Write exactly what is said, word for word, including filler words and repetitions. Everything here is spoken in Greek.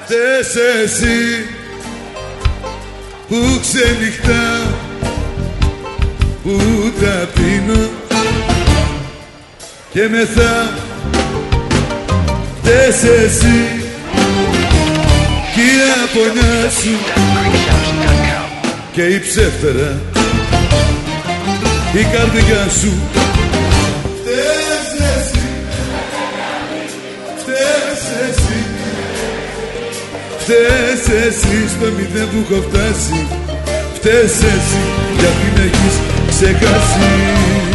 Φταίς εσύ που ξενυχτά, που τα πίνω και μεθά. Φταίς εσύ κι η απονιά σου και η ψεύτερα η καρδιά σου. Φταίς εσύ, φταίς εσύ, φταίς εσύ στο μηδέν που έχω φτάσει. Φταίς εσύ γιατί με έχεις ξεχάσει.